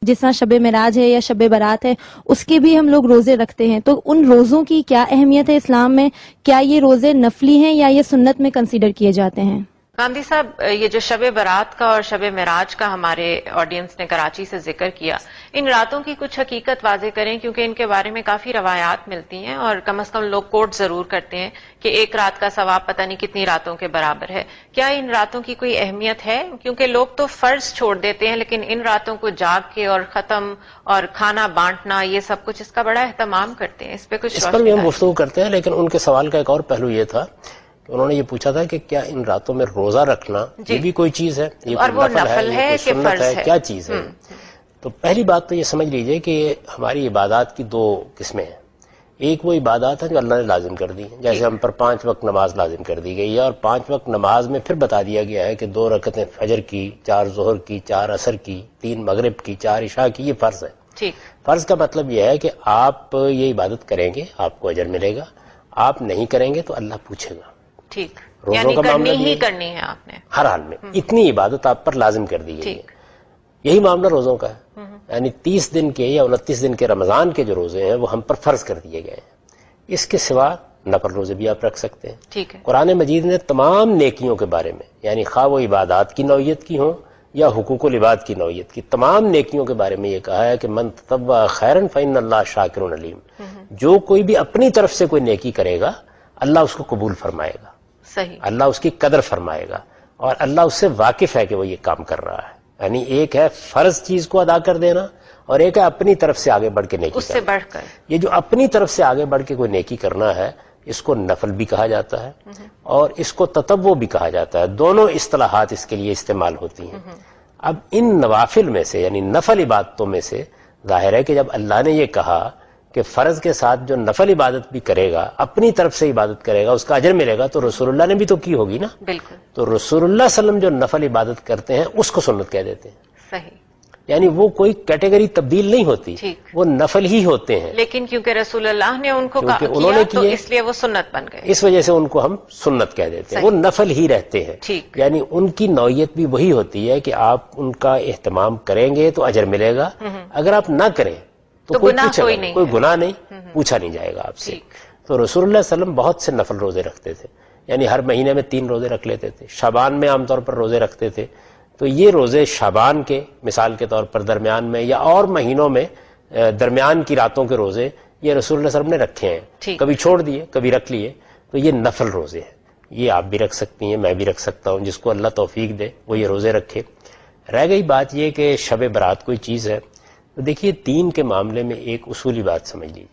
جس طرح شب معراج ہے یا شب برات ہے اس کے بھی ہم لوگ روزے رکھتے ہیں، تو ان روزوں کی کیا اہمیت ہے اسلام میں؟ کیا یہ روزے نفلی ہیں یا یہ سنت میں کنسیڈر کیے جاتے ہیں؟ گاندھی صاحب، یہ جو شب برات کا اور شب معراج کا ہمارے آڈینس نے کراچی سے ذکر کیا، ان راتوں کی کچھ حقیقت واضح کریں، کیونکہ ان کے بارے میں کافی روایات ملتی ہیں اور کم از کم لوگ کوٹ ضرور کرتے ہیں کہ ایک رات کا ثواب پتہ نہیں کتنی راتوں کے برابر ہے۔ کیا ان راتوں کی کوئی اہمیت ہے؟ کیونکہ لوگ تو فرض چھوڑ دیتے ہیں لیکن ان راتوں کو جاگ کے اور ختم اور کھانا بانٹنا یہ سب کچھ اس کا بڑا اہتمام کرتے ہیں، اس پہ کچھ اس پر بھی ہم گفتگو کرتے ہیں، لیکن ان کے سوال کا ایک اور پہلو یہ تھا کہ انہوں نے یہ پوچھا تھا کہ کیا ان راتوں میں روزہ رکھنا یہ بھی کوئی چیز ہے، یہ اور کوئی وہ نفل ہے کوئی کہ سنت فرض ہے، ہے؟ کیا چیز ہے؟ تو پہلی بات تو یہ سمجھ لیجئے کہ ہماری عبادات کی دو قسمیں ہیں۔ ایک وہ عبادات ہیں جو اللہ نے لازم کر دی ہیں، جیسے ہم پر 5 وقت نماز لازم کر دی گئی ہے، اور 5 وقت نماز میں پھر بتا دیا گیا ہے کہ 2 رکعتیں فجر کی، 4 ظہر کی، 4 عصر کی، 3 مغرب کی، 4 عشاء کی، یہ فرض ہے۔ فرض کا مطلب یہ ہے کہ آپ یہ عبادت کریں گے آپ کو اجر ملے گا، آپ نہیں کریں گے تو اللہ پوچھے گا۔ ٹھیک، روزوں یعنی کا معاملہ کرنی بھی ہی کرنی ہے آپ نے ہر حال میں، اتنی عبادت آپ پر لازم کر دی گئی ہے۔ یہی معاملہ روزوں کا ہے، یعنی 30 دن کے یا 29 دن کے رمضان کے جو روزے ہیں وہ ہم پر فرض کر دیے گئے ہیں۔ اس کے سوا نفل روزے بھی آپ رکھ سکتے ہیں۔ ٹھیک ہے، قرآن مجید نے تمام نیکیوں کے بارے میں، یعنی خواہ وہ عبادات کی نوعیت کی ہوں یا حقوق العباد کی نوعیت کی، تمام نیکیوں کے بارے میں یہ کہا ہے کہ من تطوع خیرا فإن اللہ شاکر علیم، جو کوئی بھی اپنی طرف سے کوئی نیکی کرے گا اللہ اس کو قبول فرمائے گا، صحیح، اللہ اس کی قدر فرمائے گا، اور اللہ اس سے واقف ہے کہ وہ یہ کام کر رہا ہے۔ یعنی ایک ہے فرض چیز کو ادا کر دینا، اور ایک ہے اپنی طرف سے آگے بڑھ کے نیکی اس سے کرنا۔ بڑھ کر یہ جو اپنی طرف سے آگے بڑھ کے کوئی نیکی کرنا ہے اس کو نفل بھی کہا جاتا ہے اور اس کو تطوع بھی کہا جاتا ہے، دونوں اصطلاحات اس کے لیے استعمال ہوتی ہیں۔ اب ان نوافل میں سے یعنی نفل عبادتوں میں سے ظاہر ہے کہ جب اللہ نے یہ کہا کہ فرض کے ساتھ جو نفل عبادت بھی کرے گا، اپنی طرف سے عبادت کرے گا، اس کا اجر ملے گا، تو رسول اللہ نے بھی تو کی ہوگی نا۔ بالکل، تو رسول اللہ صلی اللہ علیہ وسلم جو نفل عبادت کرتے ہیں اس کو سنت کہہ دیتے ہیں، صحیح، یعنی وہ کوئی کیٹیگری تبدیل نہیں ہوتی، ٹھیک، وہ نفل ہی ہوتے ہیں، لیکن کیونکہ رسول اللہ نے ان کو کیونکہ کہا انہوں نے تو کیے، اس لیے وہ سنت بن گئے، اس وجہ سے ان کو ہم سنت کہہ دیتے ہیں، وہ نفل ہی رہتے ہیں۔ ٹھیک، یعنی ان کی نوعیت بھی وہی ہوتی ہے کہ آپ ان کا اہتمام کریں گے تو اجر ملے گا، اگر آپ نہ کریں تو کوئی گناہ پوچھے کوئی گا، نہیں کوئی ہے، گناہ نہیں، پوچھا نہیں جائے گا آپ سے۔ ٹھیک، تو رسول اللہ صلی اللہ علیہ وسلم بہت سے نفل روزے رکھتے تھے، یعنی ہر مہینے میں 3 روزے رکھ لیتے تھے، شعبان میں عام طور پر روزے رکھتے تھے۔ تو یہ روزے شعبان کے مثال کے طور پر درمیان میں یا اور مہینوں میں درمیان کی راتوں کے روزے یہ رسول اللہ صلی اللہ علیہ وسلم نے رکھے ہیں، کبھی چھوڑ دیے کبھی رکھ لیے، تو یہ نفل روزے ہیں، یہ آپ بھی رکھ سکتی ہیں، میں بھی رکھ سکتا ہوں، جس کو اللہ توفیق دے وہ یہ روزے رکھے۔ رہ گئی بات یہ کہ شب برات کوئی چیز ہے، تو دیکھیے دین کے معاملے میں ایک اصولی بات سمجھ لیجیے،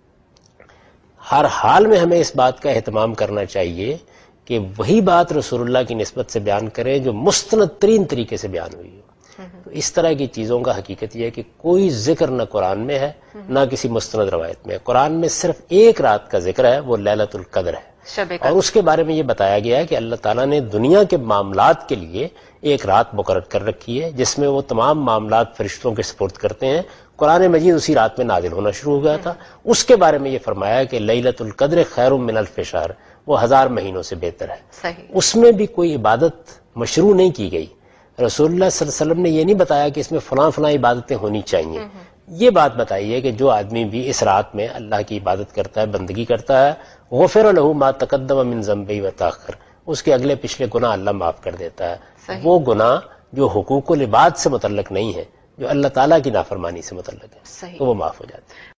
ہر حال میں ہمیں اس بات کا اہتمام کرنا چاہیے کہ وہی بات رسول اللہ کی نسبت سے بیان کریں جو مستند ترین طریقے سے بیان ہوئی ہو۔ تو اس طرح کی چیزوں کا حقیقت یہ ہے کہ کوئی ذکر نہ قرآن میں ہے نہ کسی مستند روایت میں ہے، قرآن میں صرف ایک رات کا ذکر ہے، وہ لیلۃ القدر ہے، اور اس کے بارے میں یہ بتایا گیا ہے کہ اللہ تعالیٰ نے دنیا کے معاملات کے لیے ایک رات مقرر کر رکھی ہے جس میں وہ تمام معاملات فرشتوں کے سپرد کرتے ہیں۔ قرآن مجید اسی رات میں نازل ہونا شروع ہو گیا تھا، اس کے بارے میں یہ فرمایا کہ لیلۃ القدر خیر من الف شہر، وہ 1000 مہینوں سے بہتر ہے۔ صحیح، اس میں بھی کوئی عبادت مشروع نہیں کی گئی، رسول اللہ صلی اللہ علیہ وسلم نے یہ نہیں بتایا کہ اس میں فلاں فلاں عبادتیں ہونی چاہیے۔ یہ بات بتائیے کہ جو آدمی بھی اس رات میں اللہ کی عبادت کرتا ہے، بندگی کرتا ہے، غفر له ما تقدم من ذنبه وتاخر، اس کے اگلے پچھلے گناہ اللہ معاف کر دیتا ہے۔ وہ گناہ جو حقوق العباد سے متعلق نہیں ہے، جو اللہ تعالیٰ کی نافرمانی سے متعلق ہے، تو وہ معاف ہو جاتے ہیں۔